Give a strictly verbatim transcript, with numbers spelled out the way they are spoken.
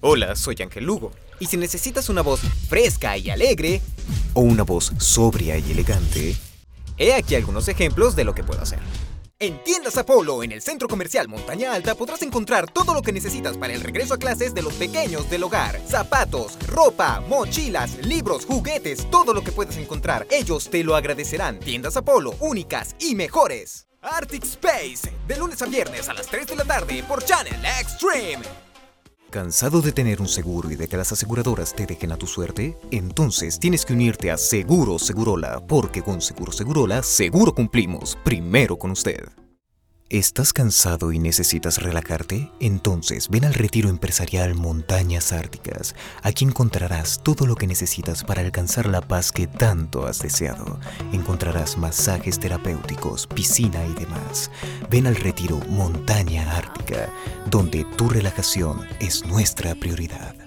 Hola, soy Ángel Lugo. Y si necesitas una voz fresca y alegre, o una voz sobria y elegante, he aquí algunos ejemplos de lo que puedo hacer. En Tiendas Apolo, en el Centro Comercial Montaña Alta, podrás encontrar todo lo que necesitas para el regreso a clases de los pequeños del hogar. Zapatos, ropa, mochilas, libros, juguetes, todo lo que puedas encontrar. Ellos te lo agradecerán. Tiendas Apolo, únicas y mejores. Arctic Space, de lunes a viernes a las tres de la tarde por Channel Extreme. ¿Cansado de tener un seguro y de que las aseguradoras te dejen a tu suerte? Entonces tienes que unirte a Seguro Segurola, porque con Seguro Segurola seguro cumplimos, primero con usted. ¿Estás cansado y necesitas relajarte? Entonces ven al Retiro Empresarial Montañas Árticas. Aquí encontrarás todo lo que necesitas para alcanzar la paz que tanto has deseado. Encontrarás masajes terapéuticos, piscina y demás. Ven al Retiro Montaña Ártica, donde tu relajación es nuestra prioridad.